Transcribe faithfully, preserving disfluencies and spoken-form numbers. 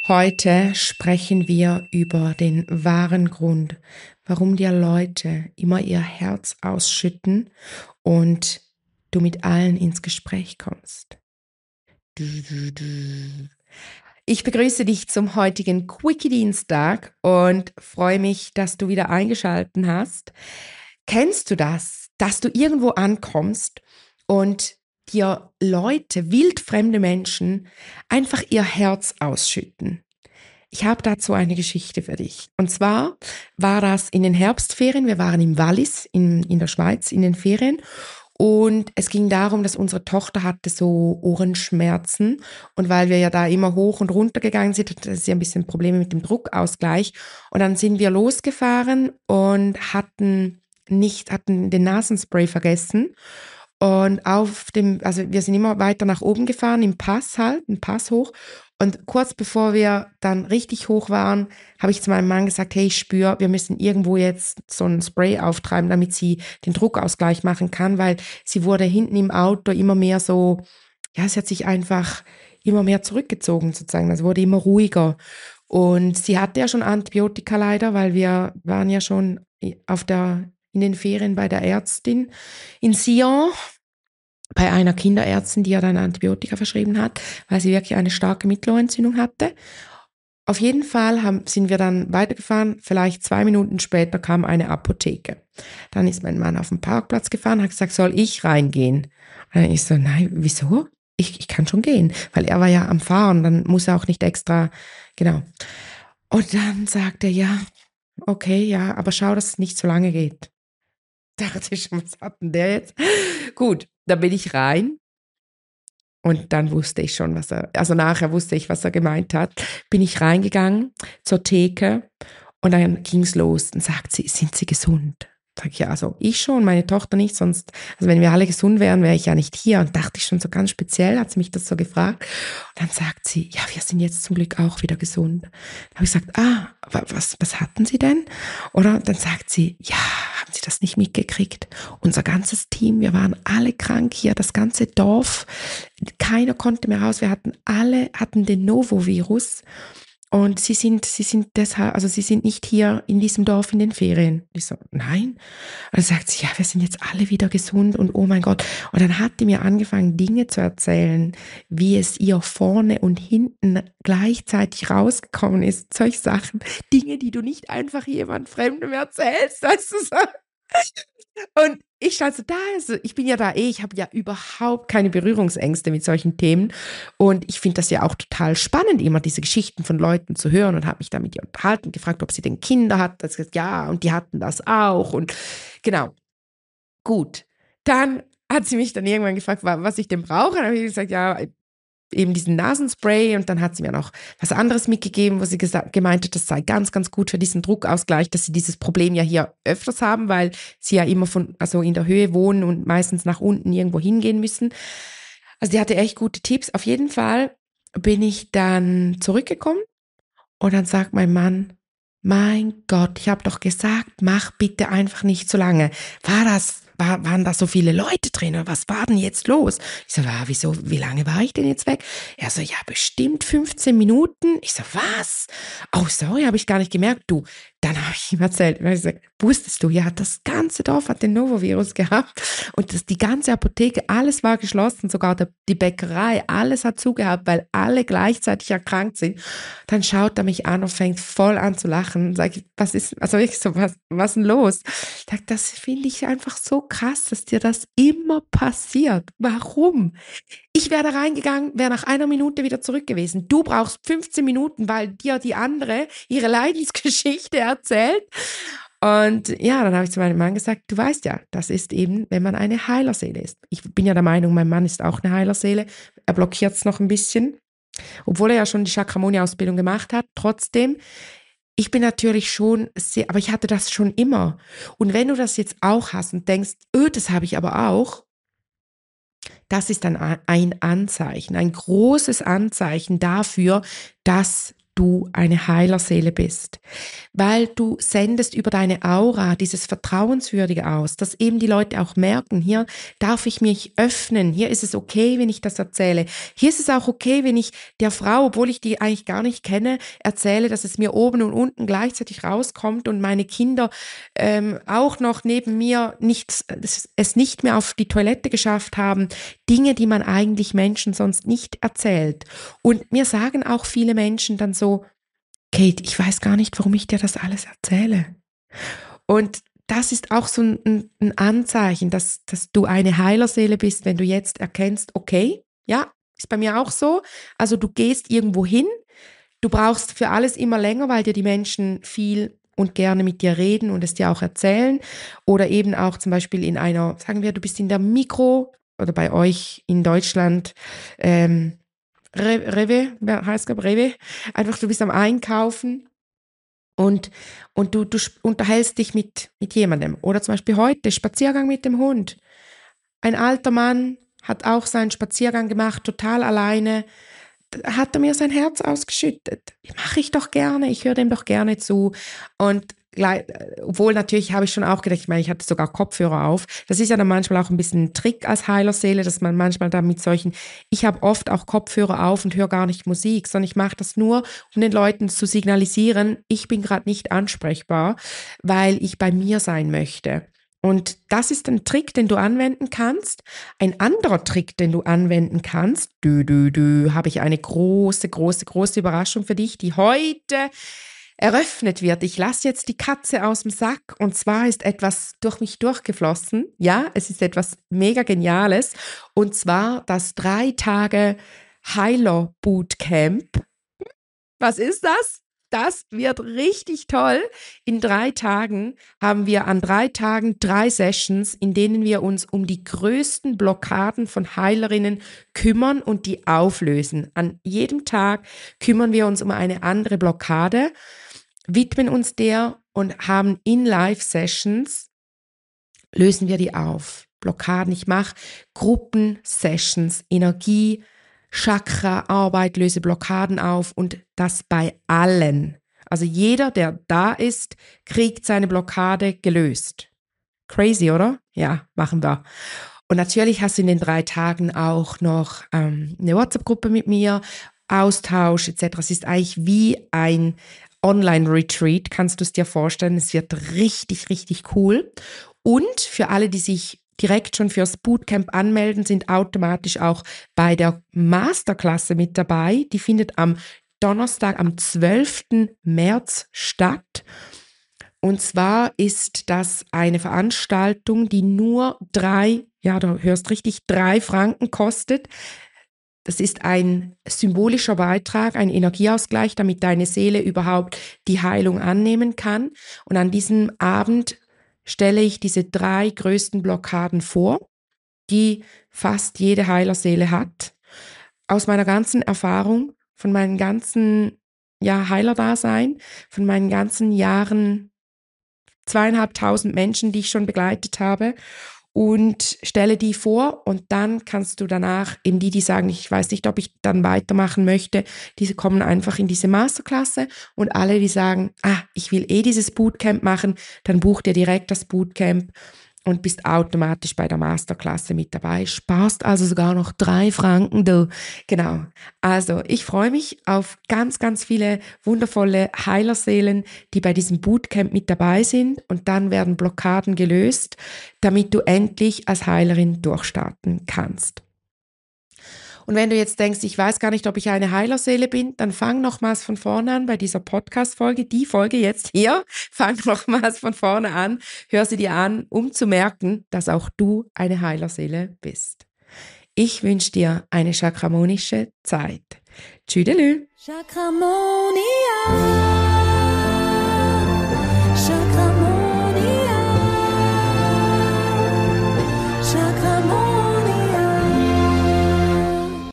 Heute sprechen wir über den wahren Grund, warum dir Leute immer ihr Herz ausschütten und du mit allen ins Gespräch kommst. Du, du, du. Ich begrüße dich zum heutigen Quickie-Dienstag und freue mich, dass du wieder eingeschaltet hast. Kennst du das, dass du irgendwo ankommst und dir Leute, wildfremde Menschen, einfach ihr Herz ausschütten? Ich habe dazu eine Geschichte für dich. Und zwar war das in den Herbstferien. Wir waren im Wallis in, in der Schweiz in den Ferien. Und es ging darum, dass unsere Tochter hatte so Ohrenschmerzen. Und weil wir ja da immer hoch und runter gegangen sind, hatte sie ein bisschen Probleme mit dem Druckausgleich. Und dann sind wir losgefahren und hatten nicht, hatten den Nasenspray vergessen. Und auf dem, also wir sind immer weiter nach oben gefahren, im Pass halt, einen Pass hoch. Und kurz bevor wir dann richtig hoch waren, habe ich zu meinem Mann gesagt, hey, ich spüre, wir müssen irgendwo jetzt so ein Spray auftreiben, damit sie den Druckausgleich machen kann, weil sie wurde hinten im Auto immer mehr so, ja, sie hat sich einfach immer mehr zurückgezogen sozusagen, es wurde immer ruhiger. Und sie hatte ja schon Antibiotika leider, weil wir waren ja schon auf der, in den Ferien bei der Ärztin in Sion, bei einer Kinderärztin, die ja dann Antibiotika verschrieben hat, weil sie wirklich eine starke Mittelohrentzündung hatte. Auf jeden Fall haben, sind wir dann weitergefahren, vielleicht zwei Minuten später kam eine Apotheke. Dann ist mein Mann auf den Parkplatz gefahren, hat gesagt, soll ich reingehen? Und dann ich so, nein, wieso? Ich, ich kann schon gehen, weil er war ja am Fahren, dann muss er auch nicht extra, genau. Und dann sagt er, ja, okay, ja, aber schau, dass es nicht so lange geht. Da dachte ich schon, was hat denn der jetzt? Gut, da bin ich rein und dann wusste ich schon, was er, also nachher wusste ich, was er gemeint hat. Bin ich reingegangen zur Theke und dann ging's los. Dann sagt sie, sind Sie gesund? Sag ich, ja, also ich schon, meine Tochter nicht, sonst, also wenn wir alle gesund wären, wäre ich ja nicht hier. Und dachte ich schon so ganz speziell, hat sie mich das so gefragt. Und dann sagt sie, ja, wir sind jetzt zum Glück auch wieder gesund. Dann habe ich gesagt, ah, was, was hatten Sie denn? Oder dann sagt sie, ja, haben Sie das nicht mitgekriegt? Unser ganzes Team, wir waren alle krank hier, das ganze Dorf, keiner konnte mehr raus. Wir hatten alle, hatten den Novo-Virus. Und sie sind, sie sind deshalb, also sie sind nicht hier in diesem Dorf in den Ferien. Ich so, nein. Und dann sagt sie, ja, wir sind jetzt alle wieder gesund und oh mein Gott. Und dann hat die mir angefangen, Dinge zu erzählen, wie es ihr vorne und hinten gleichzeitig rausgekommen ist. Solche Sachen, Dinge, die du nicht einfach jemand Fremdem erzählst, weißt du so. Und ich stand so da, also ich bin ja da eh, ich habe ja überhaupt keine Berührungsängste mit solchen Themen und ich finde das ja auch total spannend, immer diese Geschichten von Leuten zu hören und habe mich da mit ihr unterhalten, gefragt, ob sie denn Kinder hat, das gesagt, ja, und die hatten das auch und genau, gut. Dann hat sie mich dann irgendwann gefragt, was ich denn brauche, dann habe ich gesagt, ja, eben diesen Nasenspray und dann hat sie mir noch was anderes mitgegeben, wo sie gesagt, gemeint hat, das sei ganz, ganz gut für diesen Druckausgleich, dass sie dieses Problem ja hier öfters haben, weil sie ja immer von, also in der Höhe wohnen und meistens nach unten irgendwo hingehen müssen. Also die hatte echt gute Tipps. Auf jeden Fall bin ich dann zurückgekommen und dann sagt mein Mann, mein Gott, ich habe doch gesagt, mach bitte einfach nicht so lange. War das War, waren da so viele Leute drin oder was war denn jetzt los? Ich so, ah, wieso, wie lange war ich denn jetzt weg? Er so, ja, bestimmt fünfzehn Minuten. Ich so, was? Oh, sorry, habe ich gar nicht gemerkt. Du, dann habe ich ihm erzählt, ich so, wusstest du, ja, das ganze Dorf hat den Novovirus gehabt und das, die ganze Apotheke, alles war geschlossen, sogar der, die Bäckerei, alles hat zugehabt, weil alle gleichzeitig erkrankt sind. Dann schaut er mich an und fängt voll an zu lachen. Sag ich, was ist, also ich so, was, was ist denn los? Ich sag, das finde ich einfach so krass, dass dir das immer passiert. Warum? Ich wäre da reingegangen, wäre nach einer Minute wieder zurück gewesen. Du brauchst fünfzehn Minuten, weil dir die andere ihre Leidensgeschichte erzählt. Und ja, dann habe ich zu meinem Mann gesagt, du weißt ja, das ist eben, wenn man eine Heilerseele ist. Ich bin ja der Meinung, mein Mann ist auch eine Heilerseele. Er blockiert es noch ein bisschen, obwohl er ja schon die Chakramoni-Ausbildung gemacht hat. Trotzdem, ich bin natürlich schon sehr, aber ich hatte das schon immer. Und wenn du das jetzt auch hast und denkst, öh, das habe ich aber auch, das ist dann ein Anzeichen, ein großes Anzeichen dafür, dass du eine Heilerseele bist, weil du sendest über deine Aura dieses Vertrauenswürdige aus, dass eben die Leute auch merken, hier darf ich mich öffnen, hier ist es okay, wenn ich das erzähle, hier ist es auch okay, wenn ich der Frau, obwohl ich die eigentlich gar nicht kenne, erzähle, dass es mir oben und unten gleichzeitig rauskommt und meine Kinder ähm, auch noch neben mir nicht, es nicht mehr auf die Toilette geschafft haben, Dinge, die man eigentlich Menschen sonst nicht erzählt. Und mir sagen auch viele Menschen dann so, Kate, ich weiß gar nicht, warum ich dir das alles erzähle. Und das ist auch so ein, ein Anzeichen, dass, dass du eine Heilerseele bist, wenn du jetzt erkennst, okay, ja, ist bei mir auch so. Also du gehst irgendwo hin, du brauchst für alles immer länger, weil dir die Menschen viel und gerne mit dir reden und es dir auch erzählen. Oder eben auch zum Beispiel in einer, sagen wir, du bist in der Mikro oder bei euch in Deutschland, ähm, Rewe, wer heißt es, Rewe, einfach du bist am Einkaufen und, und du, du unterhältst dich mit, mit jemandem. Oder zum Beispiel heute, Spaziergang mit dem Hund. Ein alter Mann hat auch seinen Spaziergang gemacht, total alleine, hat er mir sein Herz ausgeschüttet. Mache ich doch gerne, ich höre dem doch gerne zu. Und gleich, obwohl natürlich habe ich schon auch gedacht, ich meine, ich hatte sogar Kopfhörer auf. Das ist ja dann manchmal auch ein bisschen ein Trick als Heilerseele, dass man manchmal da mit solchen, ich habe oft auch Kopfhörer auf und höre gar nicht Musik, sondern ich mache das nur, um den Leuten zu signalisieren, ich bin gerade nicht ansprechbar, weil ich bei mir sein möchte. Und das ist ein Trick, den du anwenden kannst. Ein anderer Trick, den du anwenden kannst, dü, dü, dü, habe ich eine große, große, große Überraschung für dich, die heute eröffnet wird. Ich lasse jetzt die Katze aus dem Sack und zwar ist etwas durch mich durchgeflossen. Ja, es ist etwas mega Geniales und zwar das drei Tage Heiler Bootcamp. Was ist das? Das wird richtig toll. In drei Tagen haben wir an drei Tagen drei Sessions, in denen wir uns um die größten Blockaden von Heilerinnen kümmern und die auflösen. An jedem Tag kümmern wir uns um eine andere Blockade, widmen uns der und haben in Live-Sessions, lösen wir die auf. Blockaden, ich mache Gruppensessions, Energie, Chakra-Arbeit, löse Blockaden auf und das bei allen. Also jeder, der da ist, kriegt seine Blockade gelöst. Crazy, oder? Ja, machen wir. Und natürlich hast du in den drei Tagen auch noch ähm, eine WhatsApp-Gruppe mit mir, Austausch et cetera. Es ist eigentlich wie ein Online-Retreat, kannst du es dir vorstellen. Es wird richtig, richtig cool. Und für alle, die sich direkt schon fürs Bootcamp anmelden, sind automatisch auch bei der Masterklasse mit dabei. Die findet am Donnerstag, am zwölften März statt. Und zwar ist das eine Veranstaltung, die nur drei, ja, du hörst richtig, drei Franken kostet. Das ist ein symbolischer Beitrag, ein Energieausgleich, damit deine Seele überhaupt die Heilung annehmen kann. Und an diesem Abend stelle ich diese drei größten Blockaden vor, die fast jede Heilerseele hat. Aus meiner ganzen Erfahrung, von meinem ganzen ja, Heilerdasein, von meinen ganzen Jahren, zweieinhalbtausend Menschen, die ich schon begleitet habe, und stelle die vor und dann kannst du danach, eben die, die sagen, ich weiß nicht, ob ich dann weitermachen möchte, diese kommen einfach in diese Masterklasse und alle, die sagen, ah, ich will eh dieses Bootcamp machen, dann buch dir direkt das Bootcamp und bist automatisch bei der Masterklasse mit dabei, sparst also sogar noch drei Franken, du. Genau. Also, ich freue mich auf ganz, ganz viele wundervolle Heilerseelen, die bei diesem Bootcamp mit dabei sind und dann werden Blockaden gelöst, damit du endlich als Heilerin durchstarten kannst. Und wenn du jetzt denkst, ich weiß gar nicht, ob ich eine Heilerseele bin, dann fang nochmals von vorne an bei dieser Podcast-Folge, die Folge jetzt hier, fang nochmals von vorne an, hör sie dir an, um zu merken, dass auch du eine Heilerseele bist. Ich wünsche dir eine chakramonische Zeit. Tschüdelü. Chakramonia. Chakra